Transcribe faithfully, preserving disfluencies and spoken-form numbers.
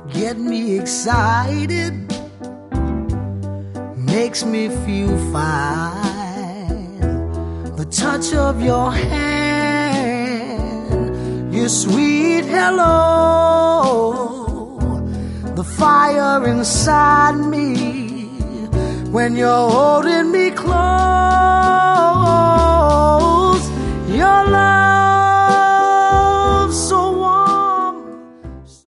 get me excited, makes me feel fine. The touch of your hand, your sweet hello, the fire inside me when you're holding me close.